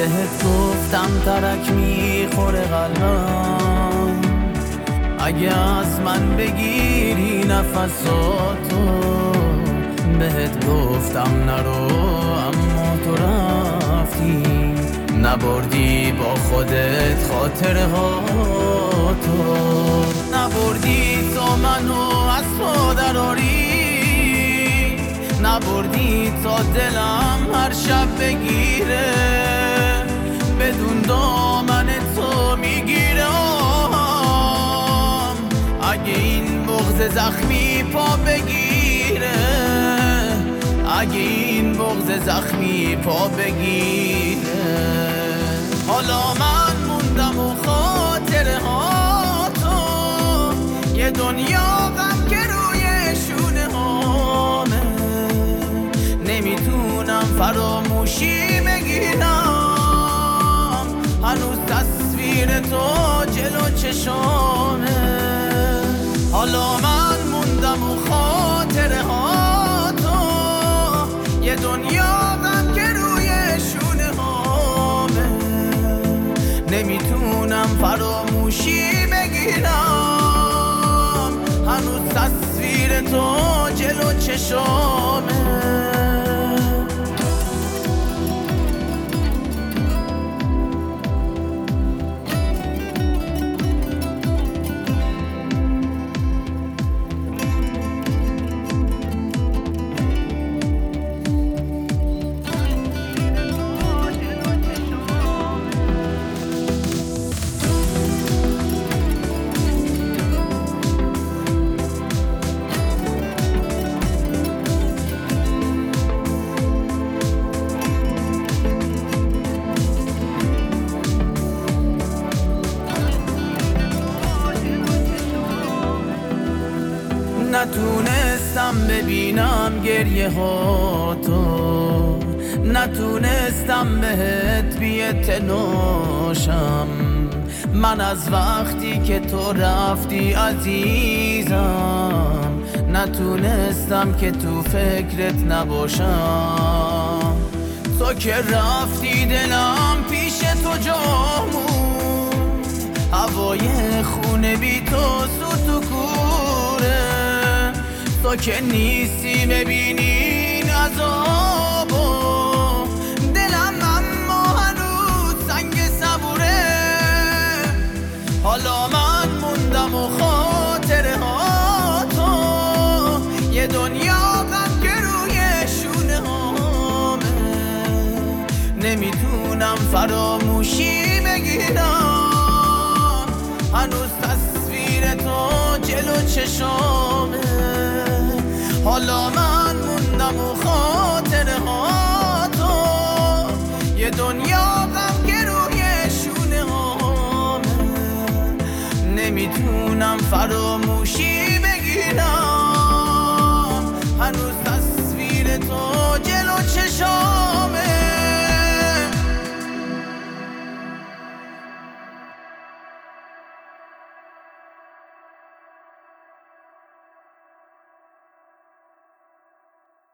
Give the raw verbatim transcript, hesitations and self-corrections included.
بهت گفتم ترک میخوره قلبم، اگه از من بگیری نفساتو. بهت گفتم نرو اما تو رفتی، نبردی با خودت خاطره ها تو، نبردی تا منو از پا دراری، نبردی تا دلم هر شب بگیره، بدون دامن تو میگیره آهم. اگه این بغض زخمی پا بگیره، اگه این بغض زخمی پا بگیره. حالا من موندم و خاطره ها تو، یه دنیا غم که روی شونه هامه، نمیتونم فراموشی بگیرم، هنوز تصویر تو جلو چشامه. حالا من موندم و خاطره ها تو، یه دنیا غم که روی شونه هامه، نمیتونم فراموشی بگیرم، هنوز تصویر تو جلو چشامه. نتونستم ببینم گریه ها تو، نتونستم بهت بی‌اعتناشم. من از وقتی که تو رفتی عزیزم، نتونستم که تو فکرت نباشم. تو که رفتی دلم پیش تو جامون، هوای خونه بی تو سوت و کوره. تو که نیستی ببینی این عذابو، دلم اما هنوز سنگ صبوره. حالا من موندم و خاطره ها تو، یه دنیا غم که روی شونه هامه، نمیتونم فراموشی بگیرم، هنوز تصویر تو جلو چشامه. حالا من موندم و خاطره ها تو، یه دنیا غم که روی شونه هامه، نمیتونم فراموشی